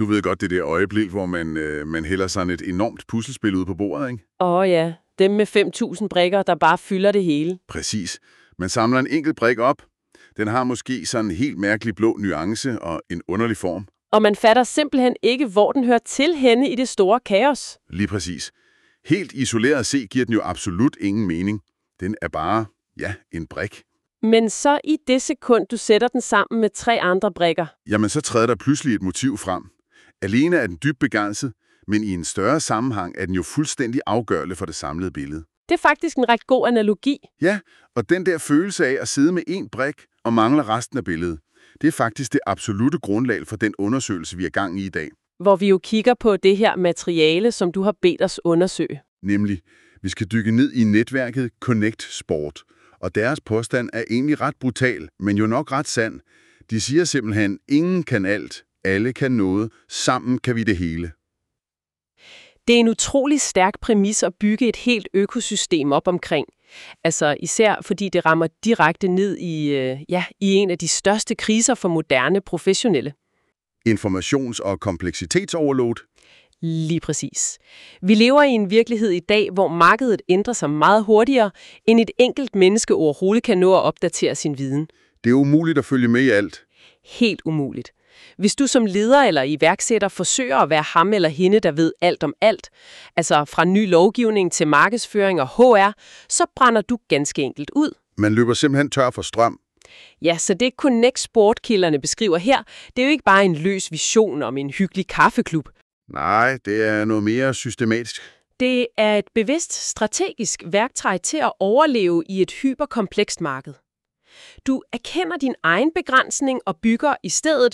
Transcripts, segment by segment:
Du ved godt, det der øjeblik, hvor man hælder sådan et enormt puslespil ud på bordet, ikke? Ja, dem med 5.000 brikker, der bare fylder det hele. Præcis. Man samler en enkelt brik op. Den har måske sådan en helt mærkelig blå nuance og en underlig form. Og man fatter simpelthen ikke, hvor den hører til henne i det store kaos. Lige præcis. Helt isoleret set giver den jo absolut ingen mening. Den er bare, en brik. Men så i det sekund, du sætter den sammen med 3 andre brikker. Jamen, så træder der pludselig et motiv frem. Alene er den dybt begrænset, men i en større sammenhæng er den jo fuldstændig afgørende for det samlede billede. Det er faktisk en ret god analogi. Ja, og den der følelse af at sidde med én brik og mangle resten af billedet, det er faktisk det absolutte grundlag for den undersøgelse, vi er gang i dag. Hvor vi jo kigger på det her materiale, som du har bedt os undersøge. Nemlig, vi skal dykke ned i netværket Connect Sport, og deres påstand er egentlig ret brutal, men jo nok ret sand. De siger simpelthen, ingen kan alt, alle kan noget, sammen kan vi det hele. Det er en utrolig stærk præmis at bygge et helt økosystem op omkring. Altså især fordi det rammer direkte ned i en af de største kriser for moderne professionelle. Informations- og kompleksitetsoverload. Lige præcis. Vi lever i en virkelighed i dag, hvor markedet ændrer sig meget hurtigere, end et enkelt menneske overhovedet kan nå at opdatere sin viden. Det er umuligt at følge med i alt. Helt umuligt. Hvis du som leder eller iværksætter forsøger at være ham eller hende, der ved alt om alt, altså fra ny lovgivning til markedsføring og HR, så brænder du ganske enkelt ud. Man løber simpelthen tør for strøm. Ja, så det Connect Sport-kilderne beskriver her, det er jo ikke bare en løs vision om en hyggelig kaffeklub. Nej, det er noget mere systematisk. Det er et bevidst strategisk værktøj til at overleve i et hyperkomplekst marked. Du erkender din egen begrænsning og bygger i stedet,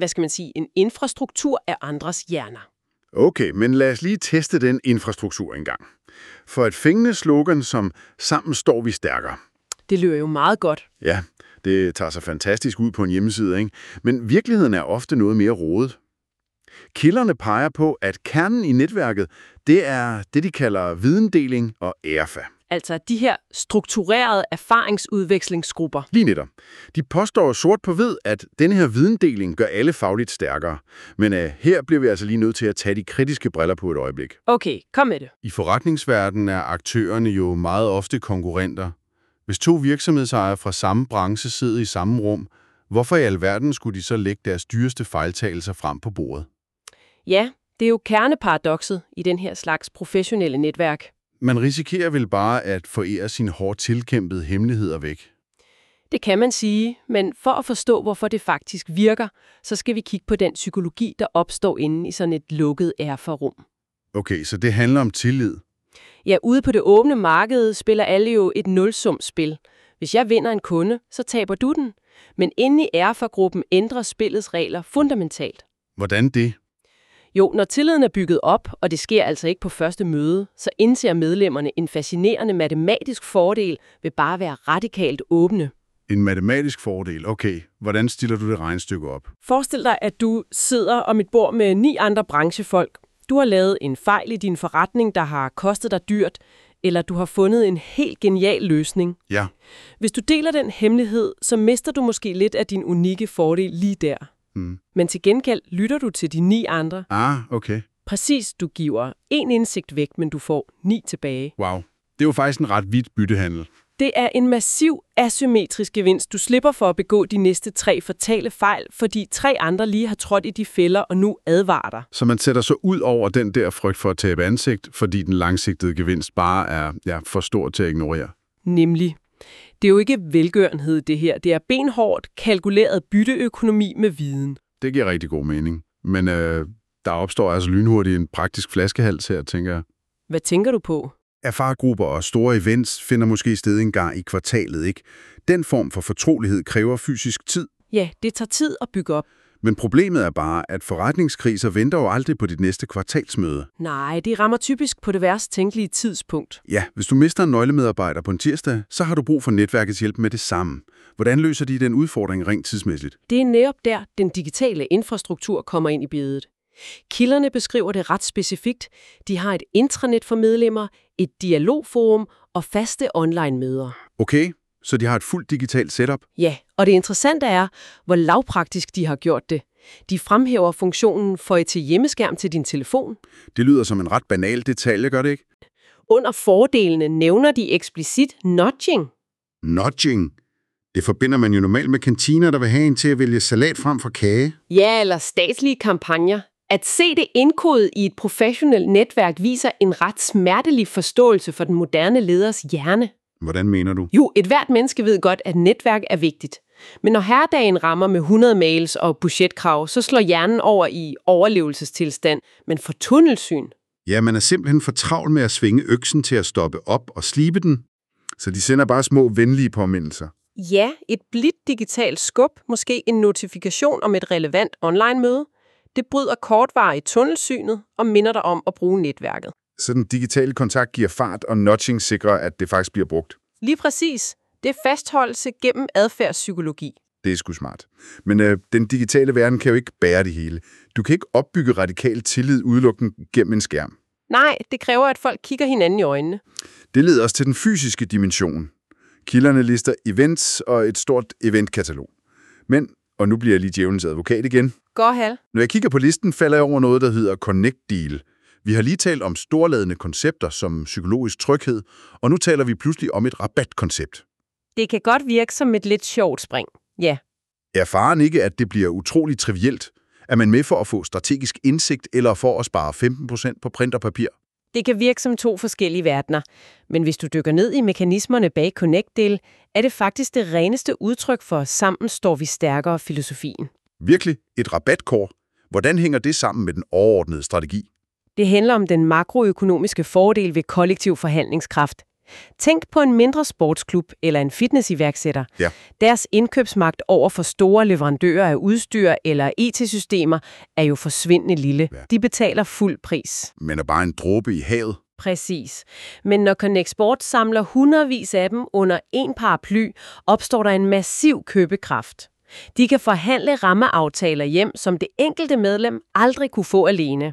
en infrastruktur af andres hjerner. Okay, men lad os lige teste den infrastruktur engang. For et fængende slogan som "Sammen står vi stærkere". Det lyder jo meget godt. Ja, det tager sig fantastisk ud på en hjemmeside, ikke? Men virkeligheden er ofte noget mere rodet. Kilderne peger på, at kernen i netværket, det er det, de kalder videndeling og ERFA. Altså de her strukturerede erfaringsudvekslingsgrupper. Lige netop. De påstår sort på hvid, at denne her videndeling gør alle fagligt stærkere. Men her bliver vi altså lige nødt til at tage de kritiske briller på et øjeblik. Okay, kom med det. I forretningsverdenen er aktørerne jo meget ofte konkurrenter. Hvis 2 virksomhedsejere fra samme branche sidder i samme rum, hvorfor i alverden skulle de så lægge deres dyreste fejltagelser frem på bordet? Ja, det er jo kerneparadokset i den her slags professionelle netværk. Man risikerer vel bare at forære sine hårdt tilkæmpede hemmeligheder væk. Det kan man sige, men for at forstå, hvorfor det faktisk virker, så skal vi kigge på den psykologi, der opstår inde i sådan et lukket erfarum. Okay, så det handler om tillid. Ja, ude på det åbne marked spiller alle jo et nulsumsspil. Hvis jeg vinder en kunde, så taber du den. Men inde i erfagruppen ændrer spillets regler fundamentalt. Hvordan det? Jo, når tilliden er bygget op, og det sker altså ikke på første møde, så indser medlemmerne en fascinerende matematisk fordel ved bare at være radikalt åbne. En matematisk fordel? Okay, hvordan stiller du det regnestykke op? Forestil dig, at du sidder om et bord med 9 andre branchefolk. Du har lavet en fejl i din forretning, der har kostet dig dyrt, eller du har fundet en helt genial løsning. Ja. Hvis du deler den hemmelighed, så mister du måske lidt af din unikke fordel lige der. Men til gengæld lytter du til de 9 andre. Okay. Præcis, du giver 1 indsigt væk, men du får 9 tilbage. Wow, det er jo faktisk en ret vidt byttehandel. Det er en massiv asymmetrisk gevinst. Du slipper for at begå de næste 3 fatale fejl, fordi 3 andre lige har trådt i de fælder og nu advarer dig. Så man sætter så ud over den der frygt for at tabe ansigt, fordi den langsigtede gevinst bare er for stor til at ignorere. Nemlig. Det er jo ikke velgørenhed, det her. Det er benhårdt, kalkuleret bytteøkonomi med viden. Det giver rigtig god mening. Men der opstår altså lynhurtigt en praktisk flaskehals her, tænker jeg. Hvad tænker du på? Erfaregrupper og store events finder måske sted en gang i kvartalet, ikke? Den form for fortrolighed kræver fysisk tid. Ja, det tager tid at bygge op. Men problemet er bare, at forretningskriser venter jo aldrig på dit næste kvartalsmøde. Nej, det rammer typisk på det værst tænkelige tidspunkt. Ja, hvis du mister en nøglemedarbejder på en tirsdag, så har du brug for netværkets hjælp med det samme. Hvordan løser de den udfordring rent tidsmæssigt? Det er netop der, den digitale infrastruktur kommer ind i billedet. Kilderne beskriver det ret specifikt. De har et intranet for medlemmer, et dialogforum og faste online-møder. Okay, så de har et fuldt digitalt setup? Ja, og det interessante er, hvor lavpraktisk de har gjort det. De fremhæver funktionen føj til hjemmeskærm til din telefon. Det lyder som en ret banal detalje, gør det ikke? Under fordelene nævner de eksplicit nudging. Nudging. Det forbinder man jo normalt med kantiner, der vil have en til at vælge salat frem for kage. Ja, eller statslige kampagner. At se det indkodet i et professionelt netværk viser en ret smertelig forståelse for den moderne leders hjerne. Hvordan mener du? Jo, et hvert menneske ved godt, at netværk er vigtigt. Men når hverdagen rammer med 100 mails og budgetkrav, så slår hjernen over i overlevelsestilstand, men for tunnelsyn. Ja, man er simpelthen for travl med at svinge øksen til at stoppe op og slibe den, så de sender bare små venlige påmindelser. Ja, et blidt digitalt skub, måske en notifikation om et relevant online-møde. Det bryder kortvarigt tunnelsynet og minder dig om at bruge netværket. Så den digitale kontakt giver fart, og nudging sikrer, at det faktisk bliver brugt. Lige præcis. Det er fastholdelse gennem adfærdspsykologi. Det er sgu smart. Men den digitale verden kan jo ikke bære det hele. Du kan ikke opbygge radikal tillid udelukkende gennem en skærm. Nej, det kræver, at folk kigger hinanden i øjnene. Det leder os til den fysiske dimension. Kilderne lister events og et stort eventkatalog. Men, og nu bliver jeg lige djævelens advokat igen. Gå hal. Når jeg kigger på listen, falder jeg over noget, der hedder Connect Deal. Vi har lige talt om storladende koncepter som psykologisk tryghed, og nu taler vi pludselig om et rabatkoncept. Det kan godt virke som et lidt sjovt spring. Ja. Er faren ikke, at det bliver utroligt trivielt? Er man med for at få strategisk indsigt eller for at spare 15% på print og papir? Det kan virke som to forskellige verdener, men hvis du dykker ned i mekanismerne bag Connect Deal, er det faktisk det reneste udtryk for sammen står vi stærkere filosofien. Virkelig et rabatkort. Hvordan hænger det sammen med den overordnede strategi? Det handler om den makroøkonomiske fordel ved kollektiv forhandlingskraft. Tænk på en mindre sportsklub eller en fitnessiværksætter. Ja. Deres indkøbsmagt over for store leverandører af udstyr eller IT-systemer er jo forsvindende lille. Ja. De betaler fuld pris. Men er bare en dråbe i havet. Præcis. Men når Connect Sport samler hundredvis af dem under en paraply, opstår der en massiv købekraft. De kan forhandle rammeaftaler hjem, som det enkelte medlem aldrig kunne få alene.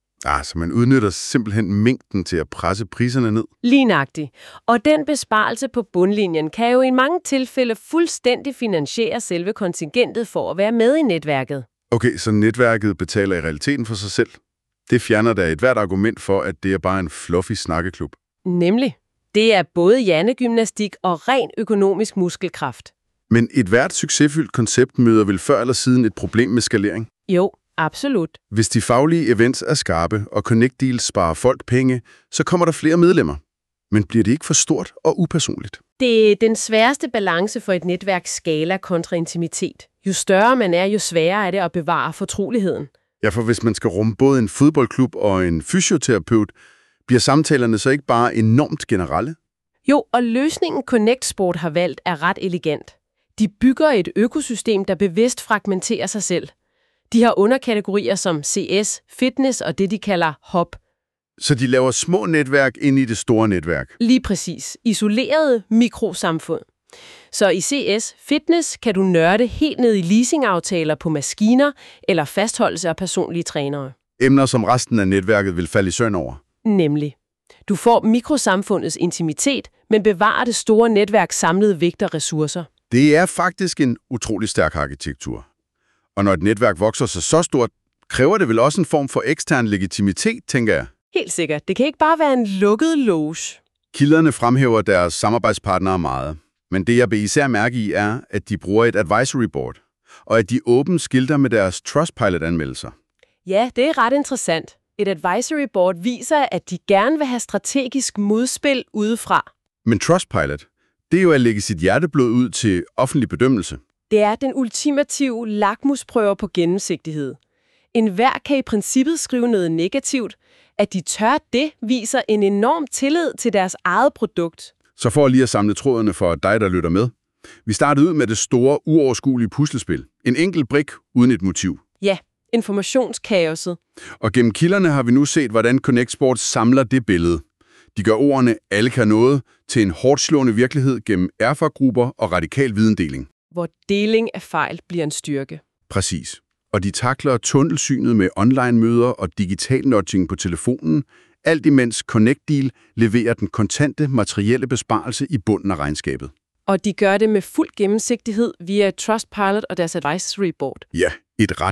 Så man udnytter simpelthen mængden til at presse priserne ned. Lige nøjagtigt. Og den besparelse på bundlinjen kan jo i mange tilfælde fuldstændig finansiere selve kontingentet for at være med i netværket. Okay, så netværket betaler i realiteten for sig selv. Det fjerner da et hvert argument for, at det er bare en fluffy snakkeklub. Nemlig. Det er både hjernegymnastik og ren økonomisk muskelkraft. Men et hvert succesfyldt koncept møder vel før eller siden et problem med skalering? Jo, absolut. Hvis de faglige events er skarpe, og Connect Deals sparer folk penge, så kommer der flere medlemmer. Men bliver det ikke for stort og upersonligt? Det er den sværeste balance for et netværk skala kontra intimitet. Jo større man er, jo sværere er det at bevare fortroligheden. Ja, for hvis man skal rumme både en fodboldklub og en fysioterapeut, bliver samtalerne så ikke bare enormt generelle? Jo, og løsningen Connect Sport har valgt er ret elegant. De bygger et økosystem, der bevidst fragmenterer sig selv. De har underkategorier som CS, fitness og det, de kalder hop. Så de laver små netværk ind i det store netværk? Lige præcis. Isolerede mikrosamfund. Så i CS Fitness kan du nørde helt ned i leasingaftaler på maskiner eller fastholdelse af personlige trænere. Emner, som resten af netværket vil falde i søvn over? Nemlig. Du får mikrosamfundets intimitet, men bevarer det store netværks samlede vægt og ressourcer. Det er faktisk en utrolig stærk arkitektur. Og når et netværk vokser sig så stort, kræver det vel også en form for ekstern legitimitet, tænker jeg. Helt sikkert. Det kan ikke bare være en lukket loge. Kilderne fremhæver deres samarbejdspartnere meget. Men det, jeg vil især mærke i, er, at de bruger et advisory board, og at de åbent skilter med deres Trustpilot-anmeldelser. Ja, det er ret interessant. Et advisory board viser, at de gerne vil have strategisk modspil udefra. Men Trustpilot, det er jo at lægge sit hjerteblod ud til offentlig bedømmelse. Det er den ultimative lakmusprøve på gennemsigtighed. Enhver kan i princippet skrive noget negativt. At de tør det, viser en enorm tillid til deres eget produkt. Så for lige at samle trådene for dig, der lytter med. Vi startede ud med det store, uoverskuelige puslespil. En enkelt brik uden et motiv. Ja, informationskaoset. Og gennem kilderne har vi nu set, hvordan Connect Sport samler det billede. De gør ordene alle kan noget til en hårdt slående virkelighed gennem erfagrupper og radikal videndeling. Hvor deling af fejl bliver en styrke. Præcis. Og de takler tunnelsynet med online-møder og digital nudging på telefonen, alt imens Connect Deal leverer den kontante materielle besparelse i bunden af regnskabet. Og de gør det med fuld gennemsigtighed via Trustpilot og deres advisory board. Ja, et ret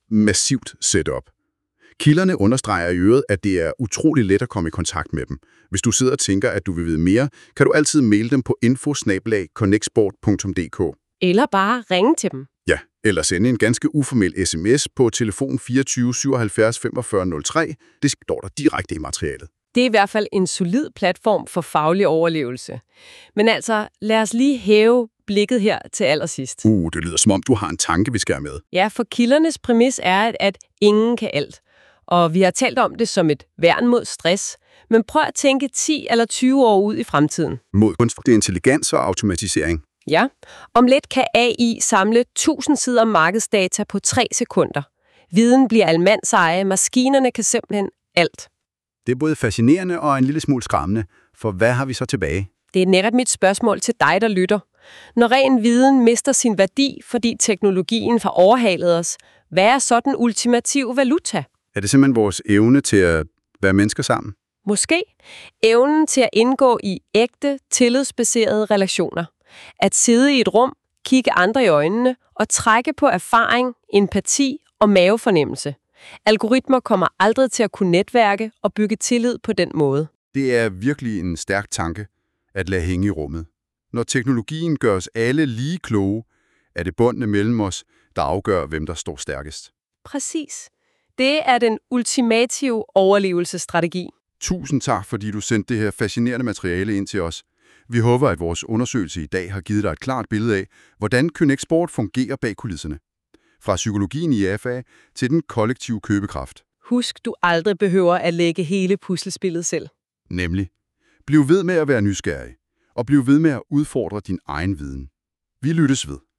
massivt setup. Kilderne understreger i øvrigt, at det er utrolig let at komme i kontakt med dem. Hvis du sidder og tænker, at du vil vide mere, kan du altid maile dem på info@connectsport.dk. Eller bare ringe til dem. Ja, eller sende en ganske uformel sms på telefon 24 77 45 03. Det står der direkte i materialet. Det er i hvert fald en solid platform for faglig overlevelse. Men altså, lad os lige hæve blikket her til allersidst. Det lyder som om, du har en tanke, vi skal have med. Ja, for kildernes præmis er, at ingen kan alt. Og vi har talt om det som et værn mod stress. Men prøv at tænke 10 eller 20 år ud i fremtiden. Mod kunstig intelligens og automatisering. Ja, om lidt kan AI samle 1000 sider markedsdata på 3 sekunder. Viden bliver almandseje, maskinerne kan simpelthen alt. Det er både fascinerende og en lille smule skræmmende, for hvad har vi så tilbage? Det er netop mit spørgsmål til dig, der lytter. Når ren viden mister sin værdi, fordi teknologien har overhalet os, hvad er så den ultimative valuta? Er det simpelthen vores evne til at være mennesker sammen? Måske evnen til at indgå i ægte, tillidsbaserede relationer. At sidde i et rum, kigge andre i øjnene og trække på erfaring, empati og mavefornemmelse. Algoritmer kommer aldrig til at kunne netværke og bygge tillid på den måde. Det er virkelig en stærk tanke at lade hænge i rummet. Når teknologien gør os alle lige kloge, er det båndene mellem os, der afgør, hvem der står stærkest. Præcis. Det er den ultimative overlevelsesstrategi. Tusind tak, fordi du sendte det her fascinerende materiale ind til os. Vi håber, at vores undersøgelse i dag har givet dig et klart billede af, hvordan Connect Sport fungerer bag kulisserne. Fra psykologien i AFA til den kollektive købekraft. Husk, du aldrig behøver at lægge hele puslespillet selv. Nemlig, bliv ved med at være nysgerrig, og bliv ved med at udfordre din egen viden. Vi lyttes ved.